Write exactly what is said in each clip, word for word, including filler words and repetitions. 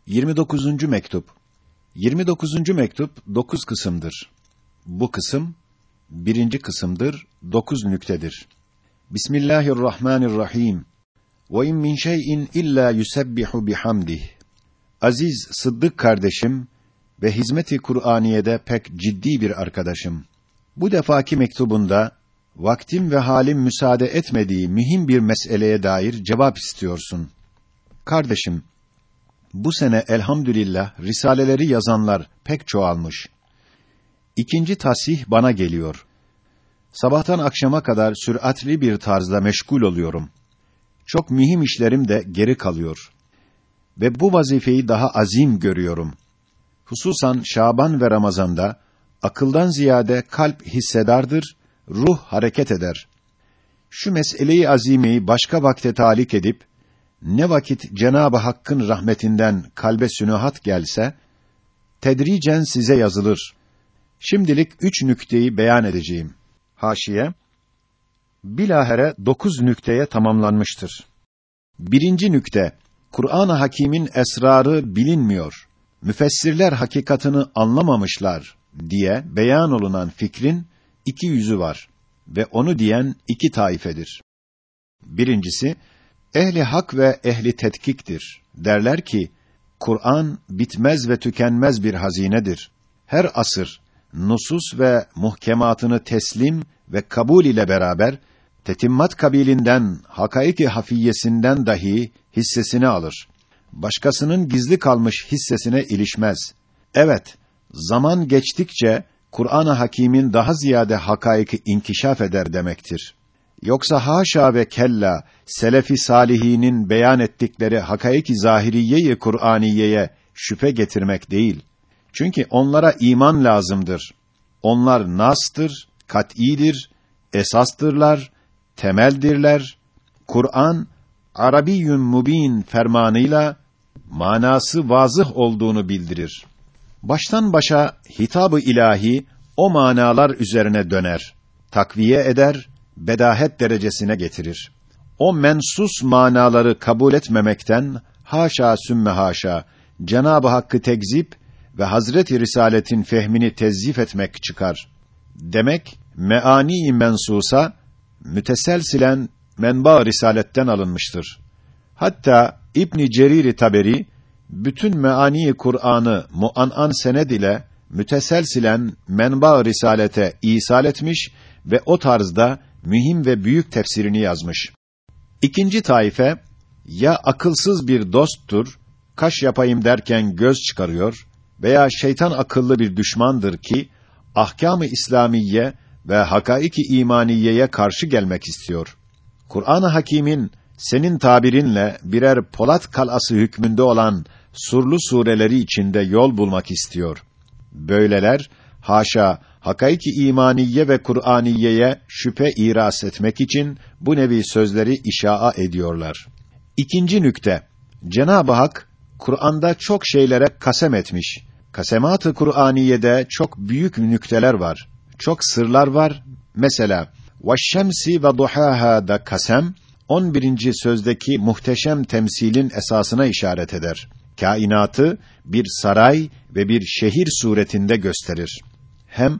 yirmi dokuzuncu mektup. yirmi dokuzuncu mektup dokuz kısımdır. Bu kısım birinci kısımdır, dokuz nüktedir. Bismillahirrahmanirrahim. Ve in min şey'in illa yusebbihu bihamdih. Aziz Sıddık kardeşim ve hizmet-i Kur'aniye'de pek ciddi bir arkadaşım. Bu defaki mektubunda vaktim ve halim müsaade etmediği mühim bir meseleye dair cevap istiyorsun. Kardeşim, bu sene elhamdülillah risaleleri yazanlar pek çoğalmış. İkinci tasih bana geliyor. Sabahtan akşama kadar süratli bir tarzda meşgul oluyorum. Çok mühim işlerim de geri kalıyor. Ve bu vazifeyi daha azim görüyorum. Hususan Şaban ve Ramazan'da akıldan ziyade kalp hissedardır, ruh hareket eder. Şu meseleyi azimeyi başka vakte talik edip ne vakit Cenab-ı Hakk'ın rahmetinden kalbe sünuhat gelse, tedricen size yazılır. Şimdilik üç nükteyi beyan edeceğim. Haşiye, bilahare dokuz nükteye tamamlanmıştır. Birinci nükte, Kur'an-ı Hakîm'in esrarı bilinmiyor, müfessirler hakikatını anlamamışlar diye beyan olunan fikrin iki yüzü var ve onu diyen iki taifedir. Birincisi, ehli hak ve ehli tetkiktir. Derler ki, Kur'an bitmez ve tükenmez bir hazinedir. Her asır, nusus ve muhkematını teslim ve kabul ile beraber, tetimmat kabilinden, hakaiki hafiyesinden dahi hissesini alır. Başkasının gizli kalmış hissesine ilişmez. Evet, zaman geçtikçe, Kur'an-ı Hakîm'in daha ziyade hakaiki inkişaf eder demektir. Yoksa haşa ve kella, selef-i salihinin beyan ettikleri hakaiki zahiriye-i Kur'aniyeye şüphe getirmek değil. Çünkü onlara iman lazımdır. Onlar nastır, kat'idir, esastırlar, temeldirler. Kur'an, Arabiyyün mubin fermanıyla manası vazıh olduğunu bildirir. Baştan başa hitab-ı ilahi o manalar üzerine döner, takviye eder, bedahet derecesine getirir. O mensus manaları kabul etmemekten haşa sümme haşa Cenab-ı Hakk'ı tekzip ve Hazreti Risaletin fehmini tezyif etmek çıkar. Demek meani mensusa müteselsilen menba risaletten alınmıştır. Hatta İbn Cerir Taberi bütün meani Kur'an'ı muan'an sened ile müteselsilen menba risalete isal etmiş ve o tarzda mühim ve büyük tefsirini yazmış. İkinci taife, ya akılsız bir dosttur, kaş yapayım derken göz çıkarıyor veya şeytan akıllı bir düşmandır ki, ahkâm-ı İslamiye ve hakaiki imaniyeye karşı gelmek istiyor. Kur'an-ı Hakîm'in senin tabirinle birer Polat kalası hükmünde olan surlu sureleri içinde yol bulmak istiyor. Böyleler, haşa, hakaiki imaniye ve Kur'aniyeye şüphe iras etmek için bu nevi sözleri işaa ediyorlar. İkinci nükte, Cenab-ı Hak Kur'an'da çok şeylere kasem etmiş. Kasemat-ı Kur'aniyede çok büyük nükteler var. Çok sırlar var. Mesela "Ve'ş-şemsi ve duhâhâ" da kasem on birinci sözdeki muhteşem temsilin esasına işaret eder. Kainatı bir saray ve bir şehir suretinde gösterir. Hem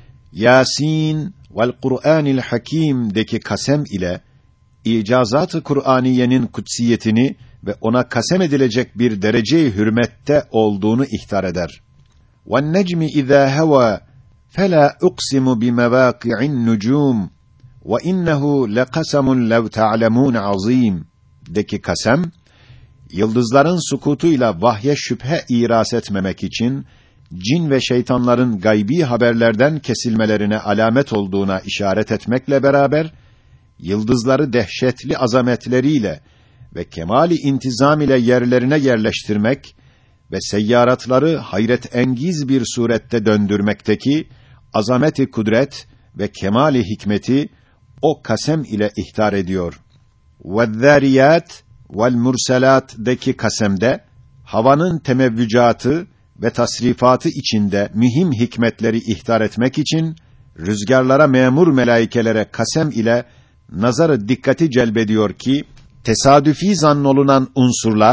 Yasin vel Kur'anil Hakîm'deki kasem ile icazat-ı Kur'aniyenin kutsiyetini ve ona kasem edilecek bir derece-i hürmette olduğunu ihtar eder. وَالنَّجْمِ اِذَا هَوَى فَلَا اُقْسِمُ بِمَوَاقِعِ النُّجُومِ وَاِنَّهُ لَقَسَمٌ لَوْ تَعْلَمُونَ عَظِيمٌ deki kasem, yıldızların sukutuyla vahye şüphe iras etmemek için, cin ve şeytanların gaybi haberlerden kesilmelerine alamet olduğuna işaret etmekle beraber, yıldızları dehşetli azametleriyle ve kemali intizam ile yerlerine yerleştirmek ve seyyaratları hayret engiz bir surette döndürmekteki azameti kudret ve kemali hikmeti o kasem ile ihtar ediyor. Ve'z-zâriyât ve'l-murselât'deki kasemde havanın temevvücatı ve tasrifatı içinde mühim hikmetleri ihtar etmek için rüzgarlara memur melaikelere kasem ile nazarı dikkati celbediyor ki tesadüfi zannolunan unsurlar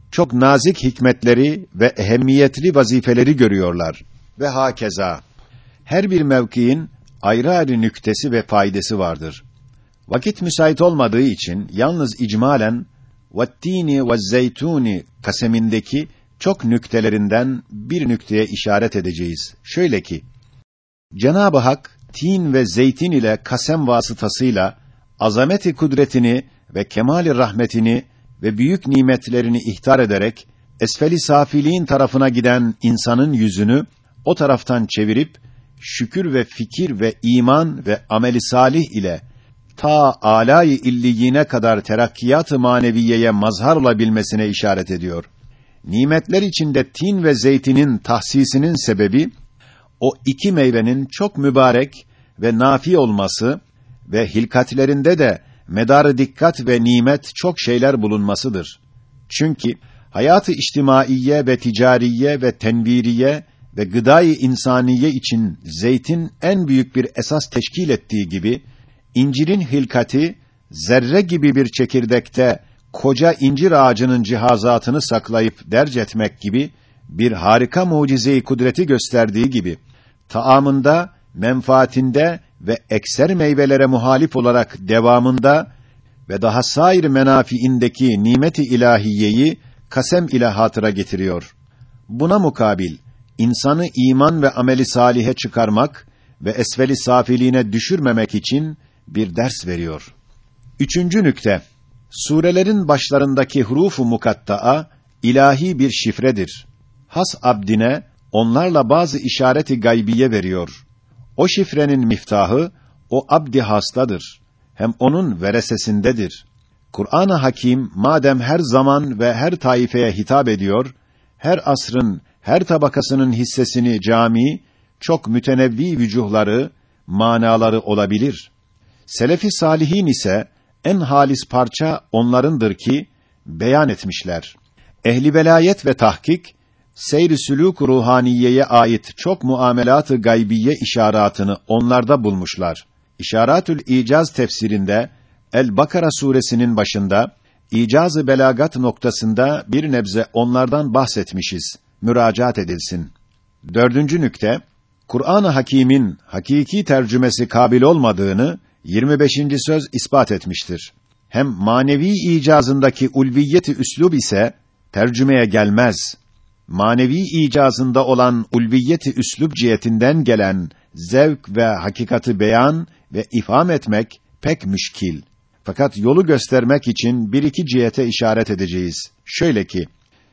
çok nazik hikmetleri ve ehemmiyetli vazifeleri görüyorlar. Ve hakeza. Her bir mevkiin ayrı ayrı nüktesi ve faydası vardır. Vakit müsait olmadığı için yalnız icmalen وَالتِّينِ وَالزَّيْتُونِ kasemindeki çok nüktelerinden bir nükteye işaret edeceğiz. Şöyle ki, Cenab-ı Hak, tin ve zeytin ile kasem vasıtasıyla azameti kudretini ve kemali rahmetini ve büyük nimetlerini ihtar ederek esfeli safiliğin tarafına giden insanın yüzünü o taraftan çevirip şükür ve fikir ve iman ve ameli salih ile ta âlâ-i illiyine kadar terakkiyat-ı maneviyeye mazhar olabilmesine işaret ediyor. Nimetler içinde tin ve zeytinin tahsisinin sebebi, o iki meyvenin çok mübarek ve nafi olması ve hilkatlerinde de medar-ı dikkat ve nimet çok şeyler bulunmasıdır. Çünkü hayatı içtimaiye ve ticariye ve tenviriye ve gıdâ-i insaniye için zeytin en büyük bir esas teşkil ettiği gibi, incirin hilkati, zerre gibi bir çekirdekte koca incir ağacının cihazatını saklayıp derc etmek gibi bir harika mucize-i kudreti gösterdiği gibi, taamında, menfaatinde ve ekser meyvelere muhalif olarak devamında ve daha sair menafiindeki nimet-i ilahiyeyi kasem ile hatıra getiriyor. Buna mukabil, insanı iman ve ameli salihe çıkarmak ve esfeli safiliğine düşürmemek için bir ders veriyor. Üçüncü nükte, surelerin başlarındaki huruf-u mukatta'a ilahi bir şifredir. Has abdine onlarla bazı işareti gaybiye veriyor. O şifrenin miftahı o abdi hastadır. Hem onun veresesindedir. Kur'an-ı Hakim madem her zaman ve her taifeye hitap ediyor, her asrın, her tabakasının hissesini cami, çok mütenevvi vücuhları, manaları olabilir. Selefi salihin ise en halis parça onlarındır ki beyan etmişler. Ehli velayet ve tahkik seyr-i sülûk-u ruhaniyeye ait çok muamelat-ı gaybiye işaretini onlarda bulmuşlar. İşaretül İcaz tefsirinde El-Bakara suresinin başında İcaz-ı belagat noktasında bir nebze onlardan bahsetmişiz. Müracaat edilsin. Dördüncü nükte, Kur'an-ı Hakîm'in hakiki tercümesi kabil olmadığını yirmi beşinci söz ispat etmiştir. Hem manevi icazındaki ulviyeti üslûb ise tercümeye gelmez. Manevi icazında olan ulviyeti üslûb cihetinden gelen zevk ve hakikati beyan ve ifham etmek pek müşkil. Fakat yolu göstermek için bir iki cihete işaret edeceğiz. Şöyle ki,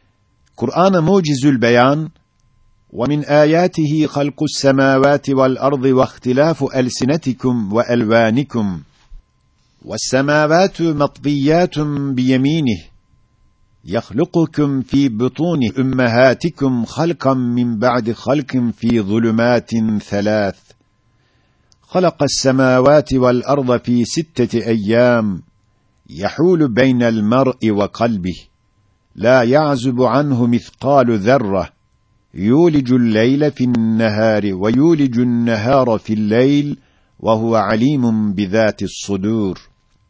Kur'an-ı Mucizül Beyan وَمِنْ آيَاتِهِ خَلْقُ السَّمَاوَاتِ وَالْأَرْضِ وَاخْتِلَافُ أَلْسِنَتِكُمْ وَأَلْوَانِكُمْ وَالسَّمَاوَاتُ مَطْوِيَّاتٌ بِيَمِينِهِ يَخْلُقُكُمْ فِي بُطُونِ أُمَّهَاتِكُمْ خَلْقًا مِنْ بَعْدِ خَلْقٍ فِي ظُلُمَاتٍ ثَلَاثٍ خَلَقَ السَّمَاوَاتِ وَالْأَرْضَ فِي سِتَّةِ أَيَّامٍ يَحُولُ بَيْنَ الْمَرْءِ وَقَلْبِهِ لَا يَعْزُبُ عَنْهُ مِثْقَالُ ذَرَّةٍ يُولِجُ اللَّيْلَ فِي النَّهَارِ وَيُولِجُ النَّهَارَ فِي اللَّيْلِ وَهُوَ عَلِيمٌ بِذَاتِ الصُّدُورِ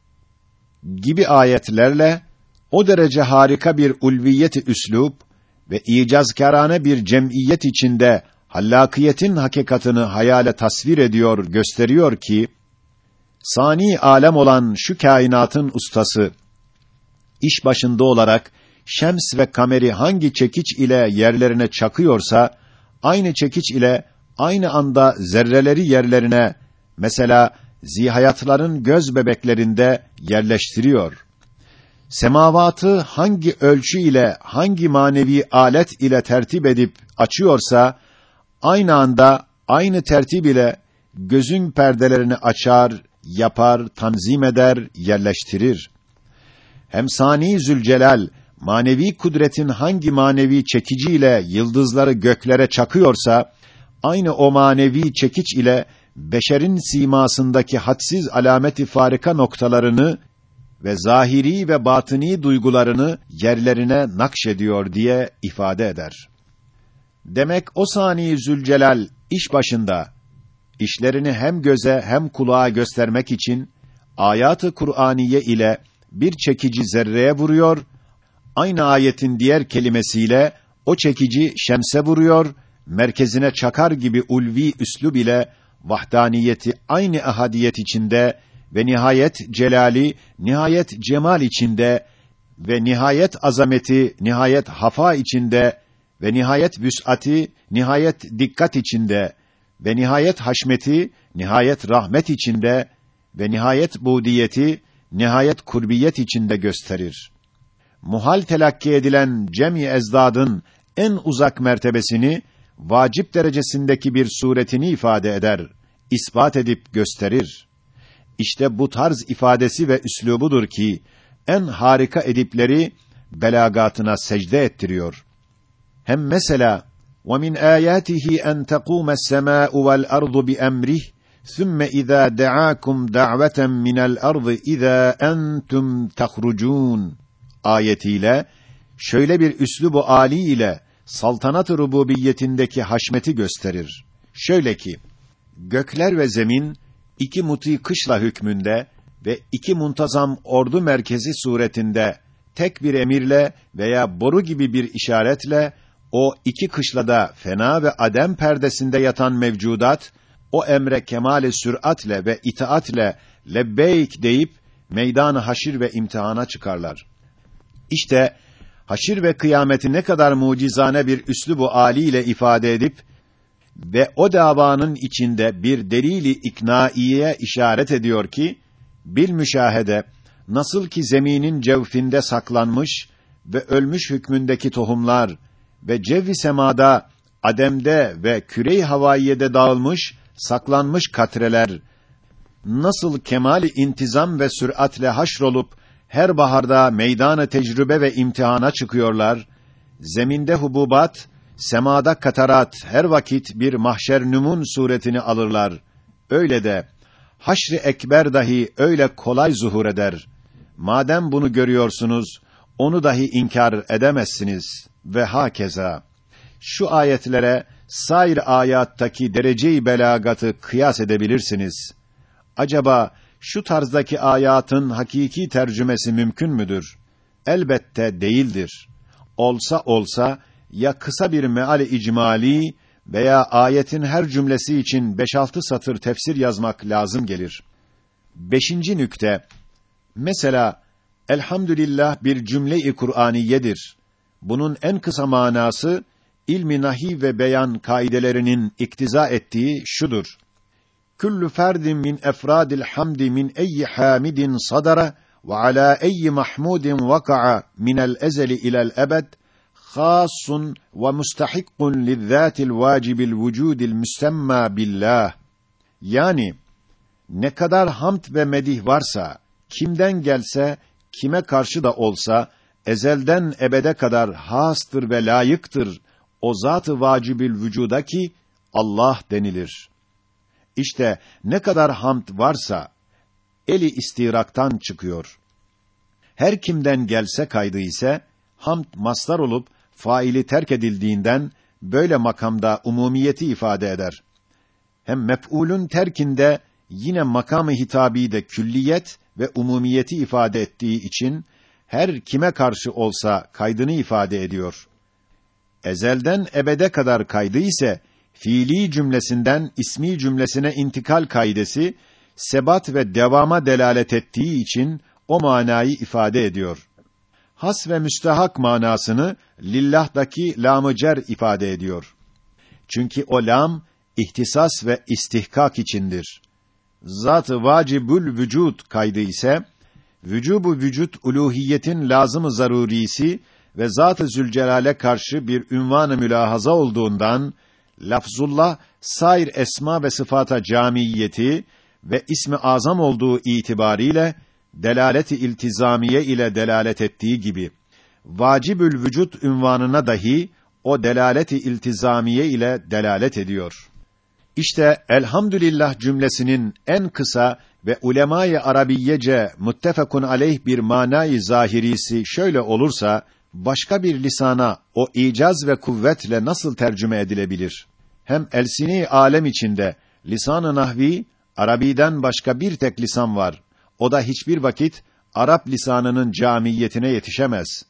gibi ayetlerle o derece harika bir ulviyeti üslûb ve icazkârane bir cemiyet içinde hallakiyetin hakikatını hayale tasvir ediyor, gösteriyor ki, sani alem olan şu kainatın ustası, iş başında olarak, şems ve kameri hangi çekiç ile yerlerine çakıyorsa, aynı çekiç ile, aynı anda zerreleri yerlerine, mesela, zihayatların göz bebeklerinde yerleştiriyor. Semavatı hangi ölçü ile, hangi manevi alet ile tertip edip açıyorsa, aynı anda, aynı tertip ile, gözün perdelerini açar, yapar, tanzim eder, yerleştirir. Hem Sani Zülcelal, manevi kudretin hangi manevi çekiciyle yıldızları göklere çakıyorsa, aynı o manevi çekiç ile, beşerin simasındaki hadsiz alameti farika noktalarını ve zahiri ve batini duygularını yerlerine nakşediyor diye ifade eder. Demek o Sani Zülcelal iş başında, işlerini hem göze hem kulağa göstermek için, ayat-ı Kur'aniye ile bir çekici zerreye vuruyor, aynı ayetin diğer kelimesiyle o çekici şemse vuruyor, merkezine çakar gibi ulvi üslub ile vahdaniyeti aynı ahadiyet içinde ve nihayet celali, nihayet cemal içinde ve nihayet azameti, nihayet hafa içinde ve nihayet vüs'ati, nihayet dikkat içinde ve nihayet haşmeti, nihayet rahmet içinde ve nihayet budiyeti, nihayet kurbiyet içinde gösterir. Muhal telakki edilen cem-i ezdadın en uzak mertebesini, vacip derecesindeki bir suretini ifade eder, ispat edip gösterir. İşte bu tarz ifadesi ve üslubudur ki, en harika edipleri belagatına secde ettiriyor. Hem mesela, وَمِنْ آيَاتِهِ أَنْ تَقُومَ السَّمَاءُ وَالْأَرْضُ بِأَمْرِهِ ثُمَّ إِذَا دَعَاكُمْ دَعْوَةً مِنَ الْأَرْضِ إِذَا أَنْتُمْ تَخْرُجُونَ ayetiyle, şöyle bir üslubu âli ile saltanat-ı rububiyetindeki haşmeti gösterir. Şöyle ki, gökler ve zemin, iki muti kışla hükmünde ve iki muntazam ordu merkezi suretinde, tek bir emirle veya boru gibi bir işaretle, o iki kışlada fena ve adem perdesinde yatan mevcudat, o emre kemâl-i süratle ve itaatle lebbeyk deyip, meydan-ı haşir ve imtihana çıkarlar. İşte, haşir ve kıyameti ne kadar mucizane bir üslubu âli ile ifade edip ve o davanın içinde bir delil-i iknaiye işaret ediyor ki, bil müşahede, nasıl ki zeminin cevfinde saklanmış ve ölmüş hükmündeki tohumlar ve cevvi semada, ademde ve küre-i havaiyede dağılmış, saklanmış katreler, nasıl kemâl-i intizam ve süratle haşrolup, her baharda meydan-ı tecrübe ve imtihana çıkıyorlar, zeminde hububat, semada katarat her vakit bir mahşer nümun suretini alırlar. Öyle de, haşr-ı ekber dahi öyle kolay zuhur eder. Madem bunu görüyorsunuz, onu dahi inkar edemezsiniz ve hakeza. Şu ayetlere, sair ayattaki derece-i belagatı kıyas edebilirsiniz. Acaba, şu tarzdaki ayatın hakiki tercümesi mümkün müdür? Elbette değildir. Olsa olsa, ya kısa bir meal-i icmali veya ayetin her cümlesi için beş altı satır tefsir yazmak lazım gelir. Beşinci nükte, mesela, elhamdülillah bir cümle-i Kur'aniyedir. Bunun en kısa manası, ilmi nahiv ve beyan kaidelerinin iktiza ettiği şudur: Küllü ferdin min efradil hamdi min eyyi hamidin sadara ve ala eyyi mahmudin vaka'a minel ezeli ilel ebed khâssun ve mustahikkun lizzâtil vâcibil vücûdil müstemma billah. Yani, ne kadar hamd ve medih varsa, kimden gelse, kime karşı da olsa, ezelden ebede kadar hâstır ve layıktır o zat-ı vâcibil vücuda ki, Allah denilir. İşte ne kadar hamd varsa, eli istiraktan çıkıyor. Her kimden gelse kaydı ise, hamd masdar olup, faili terk edildiğinden, böyle makamda umumiyeti ifade eder. Hem mef'ulün terkinde, yine makam-ı hitabi de külliyet ve umumiyeti ifade ettiği için, her kime karşı olsa kaydını ifade ediyor. Ezelden ebede kadar kaydı ise, fiili cümlesinden ismi cümlesine intikal kaidesi, sebat ve devama delalet ettiği için, o manayı ifade ediyor. Has ve müstehak manasını, lillah'daki lam-ı cer ifade ediyor. Çünkü o lam, ihtisas ve istihkak içindir. Zat-ı vacibül vücud kaydı ise, vücubu vücut uluhiyetin lazım-ı zarurisi ve Zat-ı Zülcelal'e karşı bir ünvan-ı mülahaza olduğundan, lafzullah, sair esma ve sıfata camiyeti ve ismi azam olduğu itibariyle, delalet-i iltizamiye ile delalet ettiği gibi, vacibül vücut ünvanına dahi, o delalet-i iltizamiye ile delalet ediyor. İşte, elhamdülillah cümlesinin en kısa ve ulema-i arabiyyece muttefakun aleyh bir manayı zahirisi şöyle olursa, başka bir lisana o icaz ve kuvvetle nasıl tercüme edilebilir? Hem elsini alem içinde lisan-ı nahvi, Arabiden başka bir tek lisan var. O da hiçbir vakit Arap lisanının camiyetine yetişemez.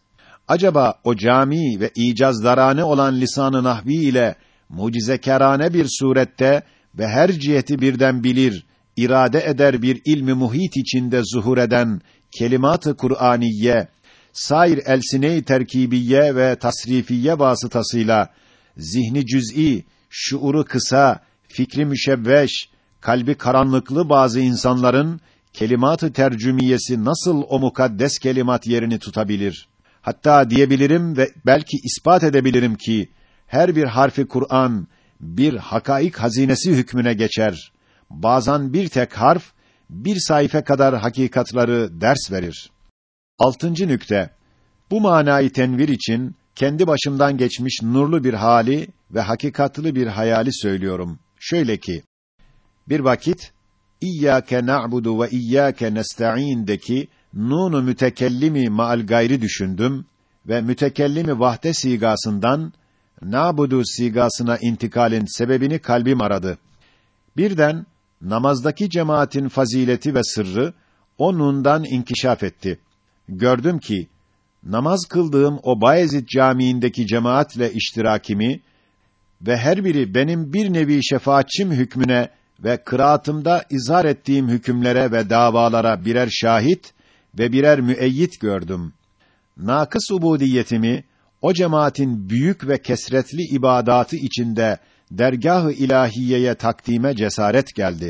Acaba o cami ve icazdarane olan lisan-ı nahvi ile mucizekarane bir surette ve her ciheti birden bilir, irade eder bir ilmi muhit içinde zuhur eden kelimat-ı Kur'aniye, sair elsine-i terkibiye ve tasrifiye vasıtasıyla zihni cüz'i, şuuru kısa, fikri müşevveş, kalbi karanlıklı bazı insanların kelimat-ı tercümiyesi nasıl o mukaddes kelimat yerini tutabilir? Hatta diyebilirim ve belki ispat edebilirim ki her bir harfi Kur'an bir hakaik hazinesi hükmüne geçer. Bazen bir tek harf bir sayfa kadar hakikatları ders verir. Altıncı nükte. Bu manayı tenvir için kendi başımdan geçmiş nurlu bir hali ve hakikatlı bir hayali söylüyorum. Şöyle ki, bir vakit İyyâke na'budu ve iyyâke nesta'în'deki nun-u mütekellimi ma'al gayri düşündüm ve mütekellimi vahde sigasından na'budu sigasına intikalin sebebini kalbim aradı. Birden namazdaki cemaatin fazileti ve sırrı o nundan inkişaf etti. Gördüm ki namaz kıldığım o Bayezid Camii'ndeki cemaatle iştirakimi ve her biri benim bir nevi şefaatçim hükmüne ve kıraatımda izhar ettiğim hükümlere ve davalara birer şahit ve birer müeyyit gördüm. Nakıs ubudiyetimi o cemaatin büyük ve kesretli ibadatı içinde dergâh-ı ilahiyeye takdime cesaret geldi.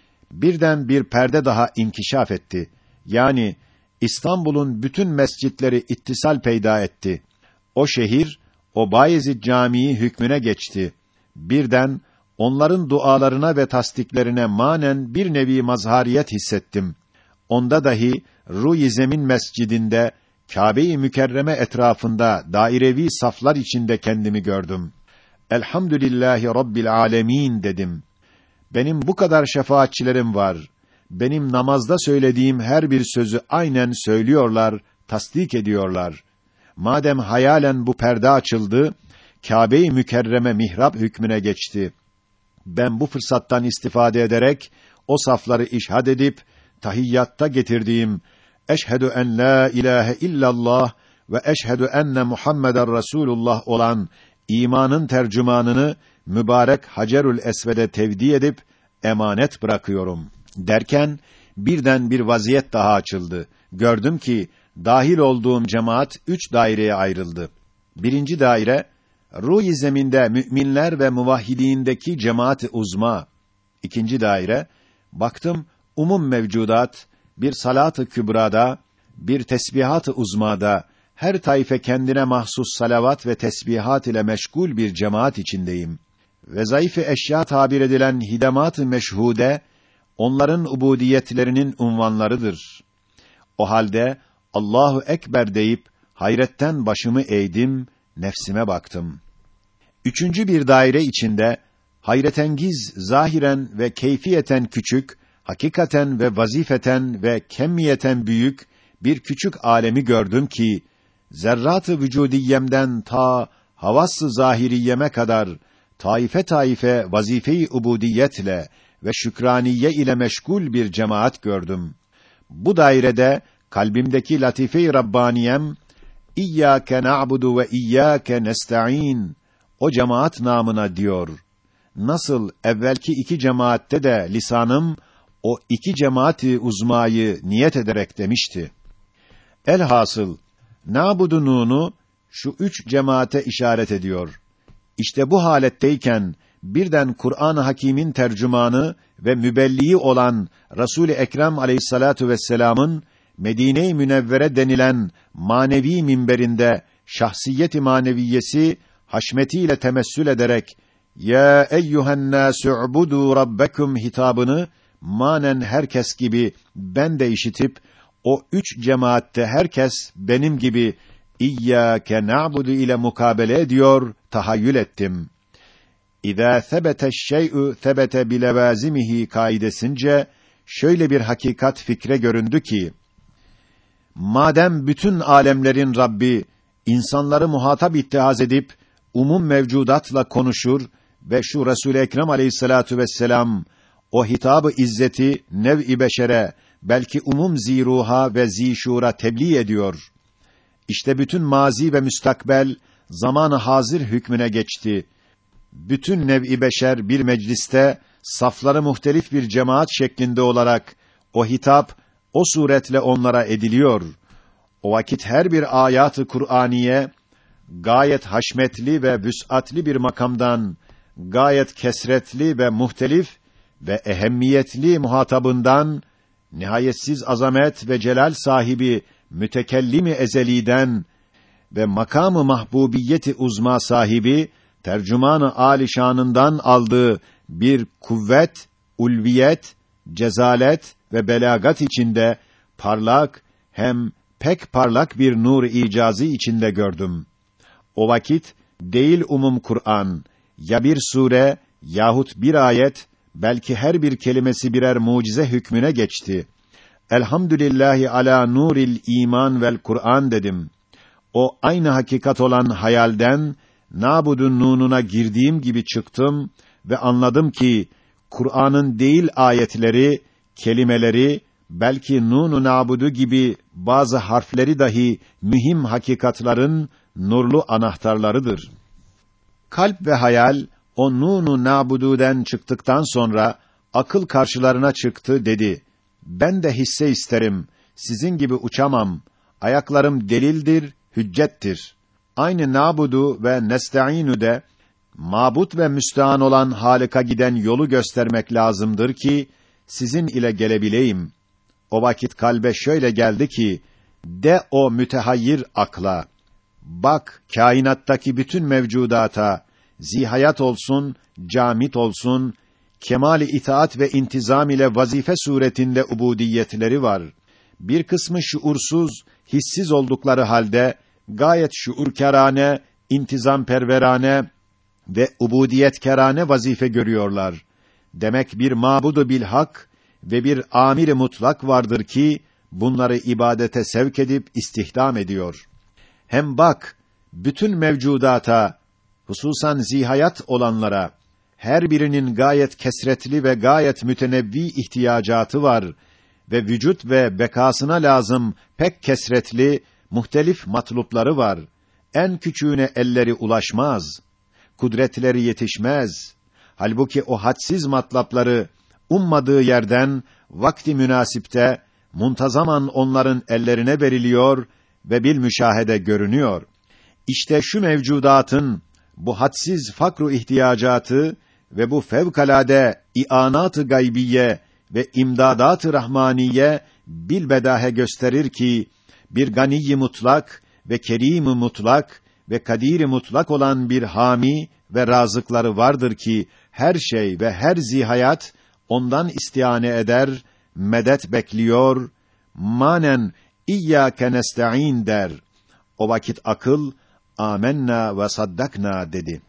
Birden bir perde daha inkişaf etti. Yani İstanbul'un bütün mescitleri ittisal peyda etti. O şehir, o Bayezid Camii hükmüne geçti. Birden onların dualarına ve tasdiklerine manen bir nevi mazhariyet hissettim. Onda dahi Ruh-i Zemin Mescidinde Kâbe-i Mükerreme etrafında dairevi saflar içinde kendimi gördüm. Elhamdülillahi Rabbil âlemîn dedim. Benim bu kadar şefaatçilerim var. Benim namazda söylediğim her bir sözü aynen söylüyorlar, tasdik ediyorlar. Madem hayalen bu perde açıldı, Kâbe-i Mükerreme mihrap hükmüne geçti. Ben bu fırsattan istifade ederek o safları işhad edip tahiyyatta getirdiğim eşhedü en la ilahe illallah ve eşhedü enne Muhammeden Resulullah olan imanın tercümanını mübarek Hacerül Esved'e tevdi edip emanet bırakıyorum derken birden bir vaziyet daha açıldı. Gördüm ki dahil olduğum cemaat üç daireye ayrıldı. Birinci daire Ruh-i Zemin'de müminler ve muvahhidîndeki cemaat-ı uzma. İkinci daire baktım umum mevcudat bir salat-ı kübrada, bir tesbihat-ı uzmada her taife kendine mahsus salavat ve tesbihat ile meşgul bir cemaat içindeyim. Ve zayıf-ı eşya tabir edilen hidemat-ı meşhude onların ubudiyetlerinin unvanlarıdır. O halde Allahu ekber deyip hayretten başımı eğdim, nefsime baktım. Üçüncü bir daire içinde hayretengiz zahiren ve keyfiyeten küçük, hakikaten ve vazifeten ve kemmiyeten büyük bir küçük alemi gördüm ki zerrat-ı vücudiyemden ta havas-ı zahiriyeme kadar taife taife vazife-i ubudiyetle ve şükraniye ile meşgul bir cemaat gördüm. Bu dairede kalbimdeki latife-i rabbaniyem İyyâke na'budu ve iyyâke nesta'în o cemaat namına diyor. Nasıl evvelki iki cemaatte de lisanım o iki cemaati uzmayı niyet ederek demişti. Elhasıl na'budu nunu şu üç cemaate işaret ediyor. İşte bu haletteyken birden Kur'an-ı Hakîm'in tercümanı ve mübelliği olan Resul-i Ekrem Aleyhissalatu vesselam'ın Medine-i Münevvere denilen manevi minberinde şahsiyet-i maneviyesi haşmetiyle temessül ederek ya eyyuhennâsü ubudu rabbekum hitabını manen herkes gibi ben de işitip o üç cemaatte herkes benim gibi İyyâke na'budu ile mukabele ediyor, tahayyül ettim. İzâ sebete'ş-şey'ü sebete bilevâzimihi kaidesince şöyle bir hakikat fikre göründü ki madem bütün alemlerin Rabbi insanları muhatap ittihaz edip umum mevcudatla konuşur ve şu Resul-i Ekrem Aleyhissalatu vesselam o hitabı izzeti nev-i beşere belki umum ziruha ve zişura tebliğ ediyor. İşte bütün mazi ve müstakbel zamanı hazır hükmüne geçti. Bütün nev'i beşer bir mecliste safları muhtelif bir cemaat şeklinde olarak o hitap o suretle onlara ediliyor. O vakit her bir ayat-ı Kur'aniye gayet haşmetli ve vüs'atli bir makamdan gayet kesretli ve muhtelif ve ehemmiyetli muhatabından nihayetsiz azamet ve celal sahibi mütekellimi ezeliden ve makamı mahbubiyeti uzma sahibi tercümanı âli-şânından aldığı bir kuvvet, ulviyet, cezalet ve belagat içinde parlak hem pek parlak bir nur icazı içinde gördüm. O vakit değil umum Kur'an, ya bir sure yahut bir ayet, belki her bir kelimesi birer mucize hükmüne geçti. Elhamdülillahi ala nuril iman vel Kur'an dedim. O aynı hakikat olan hayalden nabudun nununa girdiğim gibi çıktım ve anladım ki Kur'an'ın değil ayetleri, kelimeleri, belki nun-u nabudu gibi bazı harfleri dahi mühim hakikatların nurlu anahtarlarıdır. Kalp ve hayal o nun-u nabududen çıktıktan sonra akıl karşılarına çıktı dedi. Ben de hisse isterim. Sizin gibi uçamam. Ayaklarım delildir, hüccettir. Aynı nabudu ve nesta'inu de mabut ve müstehan olan Halık'a giden yolu göstermek lazımdır ki sizin ile gelebileyim. O vakit kalbe şöyle geldi ki de o mütehayyir akla. Bak kainattaki bütün mevcudata zihayat olsun, camit olsun, kemal-i itaat ve intizam ile vazife suretinde ubudiyetleri var. Bir kısmı şuursuz, hissiz oldukları halde gayet şuurkârane, intizamperverane ve ubudiyetkerane vazife görüyorlar. Demek bir mabudu bilhak ve bir amir-i mutlak vardır ki bunları ibadete sevk edip istihdam ediyor. Hem bak bütün mevcudata, hususan zihayat olanlara her birinin gayet kesretli ve gayet mütenevvi ihtiyacatı var ve vücut ve bekasına lazım pek kesretli, muhtelif matlupları var. En küçüğüne elleri ulaşmaz, kudretleri yetişmez. Halbuki o hadsiz matlapları ummadığı yerden vakti münasipte muntazaman onların ellerine veriliyor ve bil müşahede görünüyor. İşte şu mevcudatın bu hadsiz fakru ihtiyacatı ve bu fevkalade i'anat-ı gaybiye ve imdadat-ı rahmaniye bilbedahe gösterir ki bir gani-i mutlak ve kerim-i mutlak ve kadir-i mutlak olan bir hami ve razıkları vardır ki her şey ve her zihayat ondan istihane eder, medet bekliyor, manen İyyâke nesta'in der. O vakit akıl âmennâ ve saddaknâ dedi.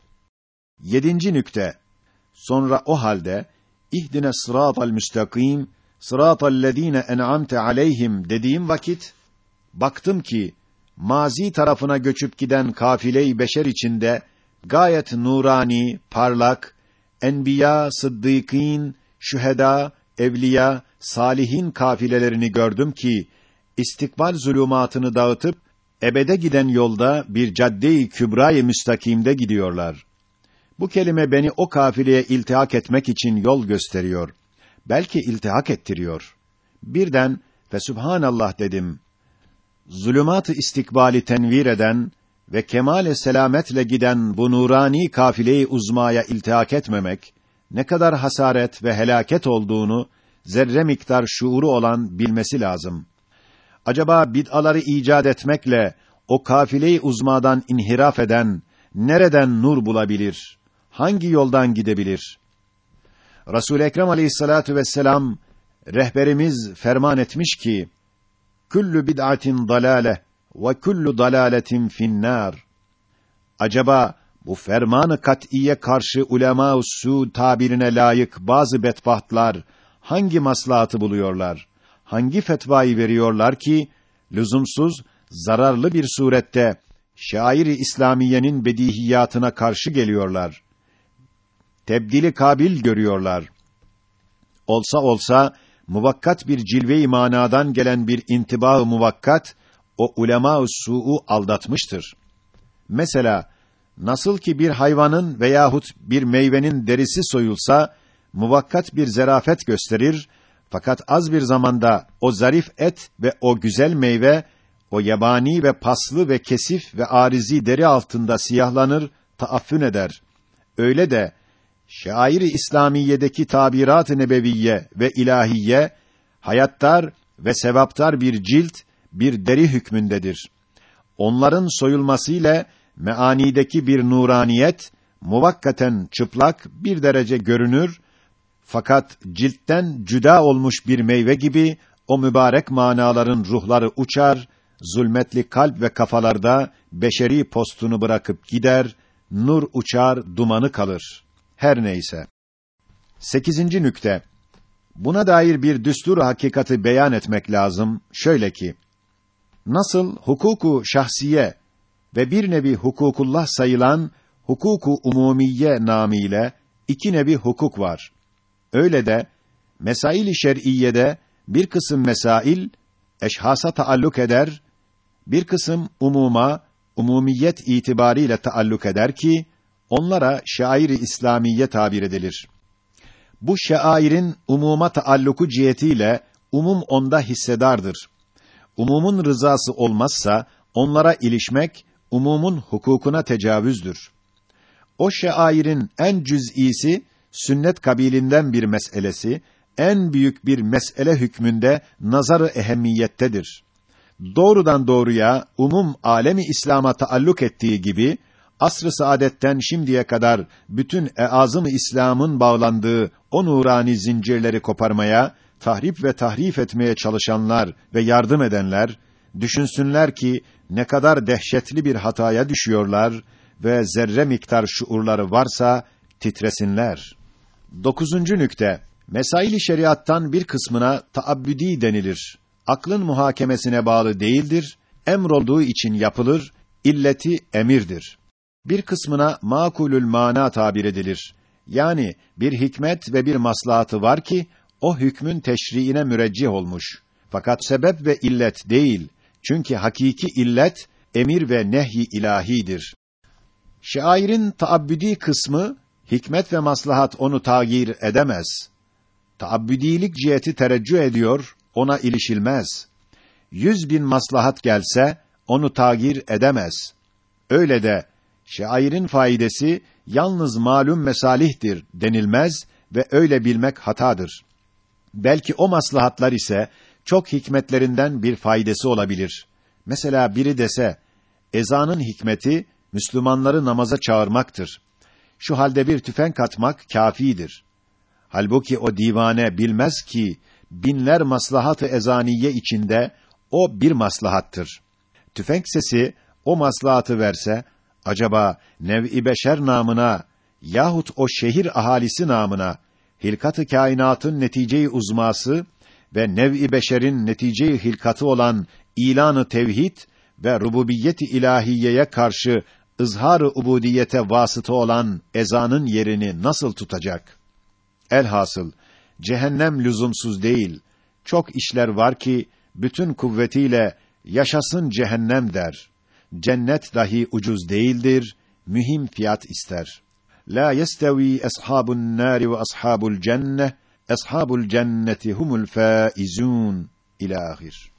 Yedinci nükte. Sonra o halde ihdine sıratal müstakîm sıratallezîne en'amte aleyhim dediğim vakit baktım ki mazi tarafına göçüp giden kafile-i beşer içinde gayet nurani, parlak enbiya, sıddıkîn, şühedâ, evliya, salihin kafilelerini gördüm ki istikbal zulûmatını dağıtıp ebede giden yolda bir cadde-i kübra-i müstakimde gidiyorlar. Bu kelime beni o kafileye iltihak etmek için yol gösteriyor. Belki iltihak ettiriyor. Birden ve Sübhanallah dedim. Zulûmat-ı istikbali tenvir eden ve kemale selametle giden bu nurani kafile-i uzmaya iltihak etmemek ne kadar hasaret ve helaket olduğunu zerre miktar şuuru olan bilmesi lazım. Acaba bid'aları icat etmekle o kafile-i uzmadan inhiraf eden nereden nur bulabilir? Hangi yoldan gidebilir? Resul-i Ekrem Aleyhissalatu vesselam rehberimiz ferman etmiş ki: "Kullu bid'atin dalale ve kullu dalaletin finnâr." Acaba bu ferman-ı kat'iye karşı ulema-u sû tabirine layık bazı bedbahtlar hangi maslahatı buluyorlar? Hangi fetvayı veriyorlar ki lüzumsuz, zararlı bir surette şair-i İslamiyenin bedihiyatına karşı geliyorlar? Tebdili kabil görüyorlar. Olsa olsa muvakkat bir cilve-i manadan gelen bir intibah-ı muvakkat o ulema-ı su'u aldatmıştır. Mesela, nasıl ki bir hayvanın veyahut bir meyvenin derisi soyulsa, muvakkat bir zerafet gösterir, fakat az bir zamanda o zarif et ve o güzel meyve, o yabani ve paslı ve kesif ve arizi deri altında siyahlanır, taaffün eder. Öyle de, şair-i İslamiye'deki tabirat-ı nebeviyye ve ilahiye, hayattar ve sevaptar bir cilt, bir deri hükmündedir. Onların soyulmasıyla, meanideki bir nuraniyet, muvakkaten çıplak bir derece görünür, fakat ciltten cüda olmuş bir meyve gibi, o mübarek manaların ruhları uçar, zulmetli kalp ve kafalarda beşeri postunu bırakıp gider, nur uçar, dumanı kalır. Her neyse. Sekizinci nükte. Buna dair bir düstur hakikati beyan etmek lazım. Şöyle ki, nasıl hukuku şahsiye ve bir nevi hukukullah sayılan hukuku umumiye namıyla iki nevi hukuk var. Öyle de mesail-i şer'iyede bir kısım mesail eşhasa taalluk eder, bir kısım umuma, umumiyet itibariyle taalluk eder ki onlara şair-i İslamiye tabir edilir. Bu şairin umuma taalluku cihetiyle umum onda hissedardır. Umumun rızası olmazsa onlara ilişmek umumun hukukuna tecavüzdür. O şairin en cüz'isi sünnet kabilinden bir meselesi, en büyük bir mesele hükmünde nazar-ı ehemmiyettedir. Doğrudan doğruya umum alemi İslam'a taalluk ettiği gibi asr-ı saadetten şimdiye kadar bütün eazım-ı İslam'ın bağlandığı o nurani zincirleri koparmaya, tahrip ve tahrif etmeye çalışanlar ve yardım edenler düşünsünler ki ne kadar dehşetli bir hataya düşüyorlar ve zerre miktar şuurları varsa titresinler. Dokuzuncu nükte. Mesail-i şeriattan bir kısmına taabbüdî denilir. Aklın muhakemesine bağlı değildir, emrolduğu için yapılır, illeti emirdir. Bir kısmına makulül mana tabir edilir. Yani bir hikmet ve bir maslahatı var ki o hükmün teşriine müreccih olmuş. Fakat sebep ve illet değil. Çünkü hakiki illet emir ve nehy-i ilahidir. Şairin taabbüdî kısmı hikmet ve maslahat onu tagir edemez. Taabbüdilik ciheti tereccüh ediyor, ona ilişilmez. Yüz bin maslahat gelse onu tagir edemez. Öyle de şairin faidesi yalnız malum mesalihtir denilmez ve öyle bilmek hatadır. Belki o maslahatlar ise çok hikmetlerinden bir faydası olabilir. Mesela biri dese, ezanın hikmeti Müslümanları namaza çağırmaktır. Şu halde bir tüfek atmak kâfidir. Halbuki o divane bilmez ki binler maslahat-ı ezaniye içinde o bir maslahattır. Tüfek sesi o maslahatı verse, acaba nev-i beşer namına yahut o şehir ahalisi namına hilkat-ı kainatın netice-i uzması ve nev-i beşerin netice-i hilkatı olan ilan-ı tevhid ve rububiyet-i ilahiyeye karşı ızhar-ı ubudiyete vasıta olan ezanın yerini nasıl tutacak? Elhasıl cehennem lüzumsuz değil. Çok işler var ki bütün kuvvetiyle yaşasın cehennem der. Cennet dahi ucuz değildir, mühim fiyat ister. La yestevi ashabun nari ve ashabul cenneh, ashabul cenneti humul faizun. İlâ ahir.